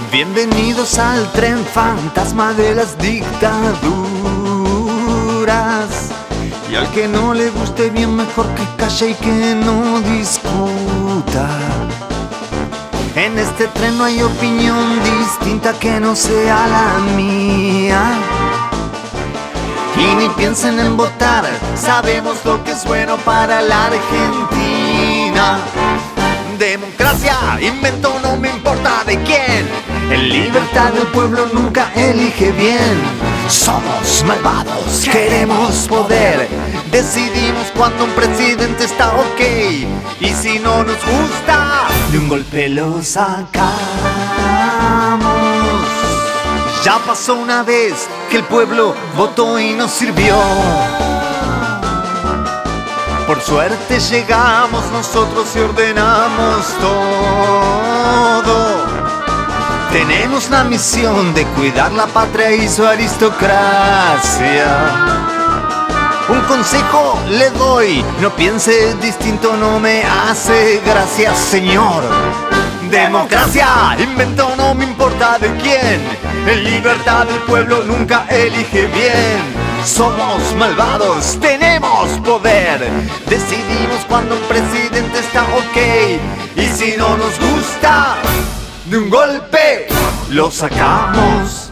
Bienvenidos al tren fantasma de las dictaduras. Y al que no le guste bien, mejor que calle y que no discuta. En este tren no hay opinión distinta que no sea la mía. Y ni piensen en votar, sabemos lo que es bueno para la Argentina. Democracia, invento, no me importa de quién. En libertad el pueblo nunca elige bien. Somos malvados, queremos poder. Decidimos cuando un presidente está ok. Y si no nos gusta, de un golpe lo sacamos. Ya pasó una vez que el pueblo votó y nos sirvió. Por suerte llegamos nosotros y ordenamos todo. Tenemos la misión de cuidar la patria y su aristocracia. Un consejo le doy, no piense distinto, no me hace gracia, señor. Democracia, invento, no me importa de quién. En libertad el pueblo nunca elige bien. Somos malvados, tenemos poder. Decidimos cuando un presidente está ok. Y si no nos gusta, de un golpe lo sacamos.